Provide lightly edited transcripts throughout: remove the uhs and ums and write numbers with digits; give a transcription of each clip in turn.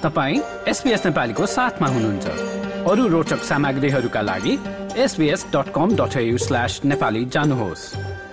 तपाईं SBS नेपालीको साथमा हुनुहुन्छ। अरू रोचक सामग्रीहरूका लागि sbs.com.au/nepali जानुहोस्।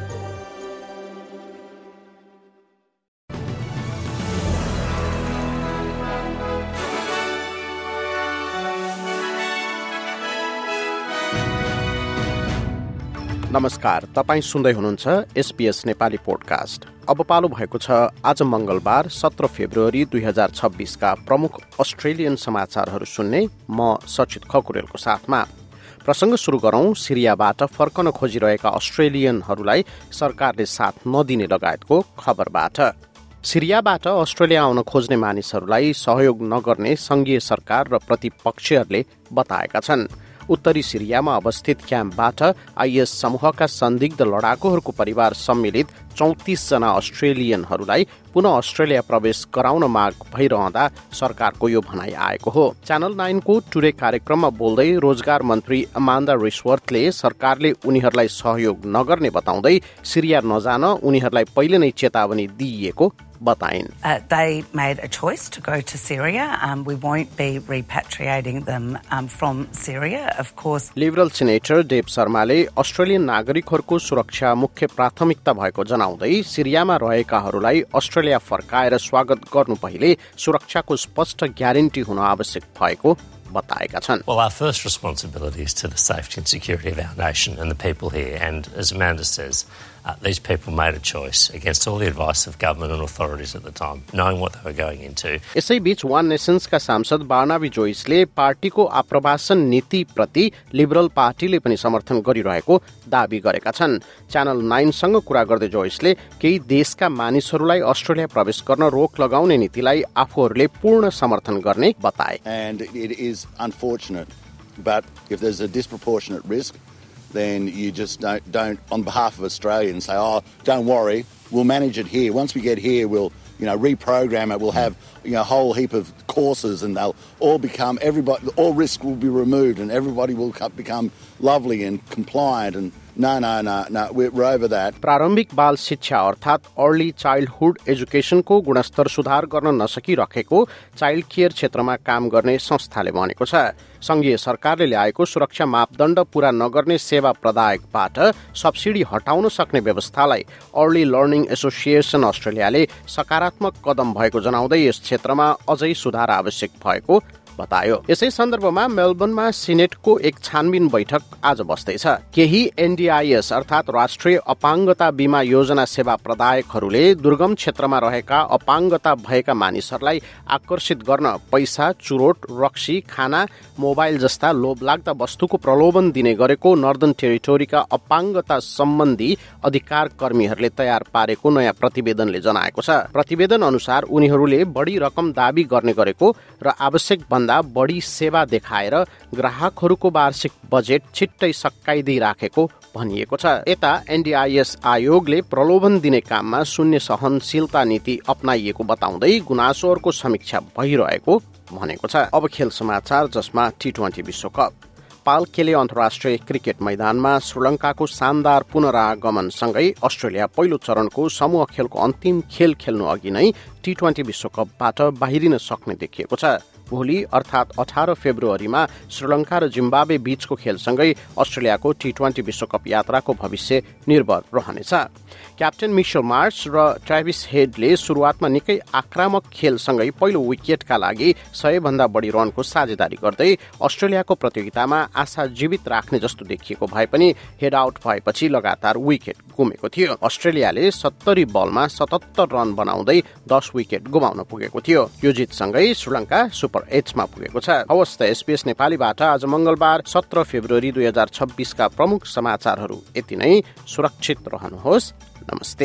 नमस्कार, तपाईं सुन्दै हुनुहुन्छ SBS नेपाली पोडकास्ट। अब पालो भएको छ आज मंगलबार 17 फेब्रुअरी 2026 का प्रमुख अस्ट्रेलियन समाचारहरू सुन्ने म सचित खकुरेलको साथमा। प्रसंग सुरु गरौं सिरियाबाट फर्कन खोजिरहेका अस्ट्रेलियनहरूलाई सरकारले साथ नदिने लगायतको खबरबाट। सिरियाबाट अस्ट्रेलिया आउन खोज्ने मानिसहरूलाई सहयोग नगर्ने संघीय सरकार र प्रतिपक्षीहरूले बताएका छन्। उत्तरी सिरियामा अवस्थित क्याम्पबाट आईएस समूहका संदिग्ध लडाकुहरूको परिवार सम्मिलित 34 जना अस्ट्रेलियनहरूलाई पुनः अस्ट्रेलिया प्रवेश गराउन माग भइरहँदा सरकारको यो भनाई आएको हो। च्यानल 9 को टुडे कार्यक्रममा बोल्दै रोजगार मन्त्री अमान्डा रिसवर्थले सरकारले उनीहरूलाई सहयोग नगर्ने बताउँदै सिरिया नजान उनीहरूलाई पहिले नै चेतावनी दिइएको बताइन्। They made a choice to go to Syria. We won't be repatriating them from Syria, of course. Liberal senator Dave शर्माले अस्ट्रेलियन नागरिकहरूको सुरक्षा मुख्य प्राथमिकता भएको जनाउँदै सिरियामा रहेकाहरूलाई अस्ट्रेलिया फर्काएर स्वागत गर्नु पहिले सुरक्षाको स्पष्ट ग्यारेन्टी हुन आवश्यक भएको बताएका छन्। Well, our first responsibility is to the safety and security of our nation and the people here. And as Amanda says, these people made a choice against all the advice of government and authorities at the time, knowing what they were going into. यसैबीच one नेशन्सका सांसद Barnaby जोइसले पार्टीको आप्रवासन नीति प्रति liberal पार्टीले पनि समर्थन गरिरहेको दाबी गरेका छन्। च्यानल 9 सँग कुरा गर्दै जोइसले केही देशका मानिसहरूलाई अस्ट्रेलिया प्रवेश गर्न रोक लगाउने नीतिलाई आफूहरूले पूर्ण समर्थन गर्ने बताए। And it is unfortunate, but if there's a disproportionate risk, then you just don't on behalf of Australians say, oh, don't worry, we'll manage it here. Once we get here, we'll reprogram it. We'll have a whole heap of courses, and they'll all become all risk will be removed, and everybody will become lovely and compliant. And no, we're over that. प्रारम्भिक बाल शिक्षा अर्थात early childhood एजुकेशनको गुणस्तर सुधार गर्न नसकिरहेको child care क्षेत्रमा काम गर्ने संस्थाले भनेको छ। संघीय सरकारले ल्याएको सुरक्षा मापदण्ड पूरा नगर्ने सेवा प्रदायकबाट सब्सिडी हटाउन सक्ने व्यवस्थालाई अर्ली लर्निङ एसोसिएसन अस्ट्रेलियाले सकारात्मक कदम भएको जनाउँदै यस क्षेत्रमा अझै सुधार आवश्यक भएको बतायो। यसै सन्दर्भमा मेलबर्नमा सिनेटको एक छानबिन बैठक आज बस्दैछ। केही एनडीआईएस अर्थात राष्ट्रिय अपाङ्गता बीमा योजना सेवा प्रदायकहरूले दुर्गम क्षेत्रमा रहेका अपाङ्गता भएका मानिसहरूलाई आकर्षित गर्न पैसा, चुरोट, रक्सी, खाना, मोबाइल जस्ता लोभलाग्दा वस्तुको प्रलोभन दिने गरेको नर्दन टेरिटोरीका अपाङ्गता सम्बन्धी अधिकार कर्मीहरूले तयार पारेको नयाँ प्रतिवेदनले जनाएको छ। प्रतिवेदन अनुसार उनीहरूले बढी रकम दाबी गर्ने गरेको र आवश्यक भन्दा बढी सेवा देखाएर ग्राहकहरूको वार्षिक बजेट छिट्टै सकाइदिई राखेको भनिएको छ। यता एनडीआईएस आयोगले प्रलोभन दिने काममा शून्य सहनशीलता नीति अपनाइएको बताउँदै गुनासोहरूको समीक्षा भइरहेको भनेको छ। अब खेल समाचार, जसमा T20 विश्वकप। पाल केले अन्तर्राष्ट्रिय क्रिकेट मैदानमा श्रीलङ्काको शानदार पुनरागमनसँगै अस्ट्रेलिया पहिलो चरणको समूह खेलको अन्तिम खेल खेल्नु अघि नै T20 विश्वकपबाट बाहिरिन सक्ने देखिएको छ। भोलि अर्थात 18 फेब्रुअरीमा श्रीलङ्का र जिम्बाब्वे बीचको खेलसँगै अस्ट्रेलियाको T20 विश्वकप यात्राको भविष्य निर्भर रहनेछ। क्याप्टेन मिशेल मार्स र ट्राभिस हेडले सुरुवातमा निकै आक्रामक खेलसँगै पहिलो विकेटका लागि 100 भन्दा बढी रनको साझेदारी गर्दै अस्ट्रेलियाको प्रतियोगितामा आशा जीवित राख्ने जस्तो देखिएको भए पनि हेड आउट भएपछि लगातार विकेट गुमेको थियो। अस्ट्रेलियाले 70 बलमा 77 रन बनाउँदै 10 विकेट गुमाउन पुगेको थियो। यो जितसँगै श्रीलङ्का सुपर 8 मा पुगेको छ। हवस् त SBS नेपालीबाट आज मंगलबार 17 फेब्रुअरी 2026 का प्रमुख समाचारहरू यति नै। सुरक्षित रहनुहोस्। नमस्ते।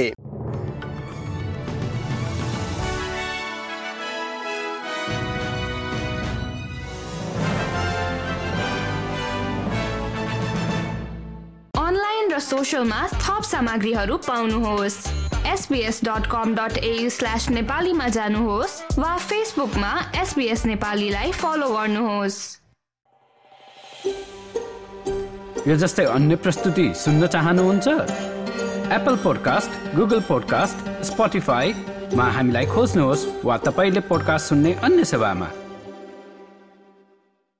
अनलाइन र सोशलमा थप सामग्रीहरू पाउनुहोस्। sbs.com.au/नेपालीमा जानुहोस् वा फेसबुकमा SBS नेपालीलाई फलो गर्नुहोस्। यो जस्तै अन्य प्रस्तुति सुन्न चाहनुहुन्छ? एप्पल पोडकास्ट, गुगल पोडकास्ट, स्पोटिफाईमा हामीलाई खोज्नुहोस् वा तपाईले पोडकास्ट सुन्ने अन्य सेवामा।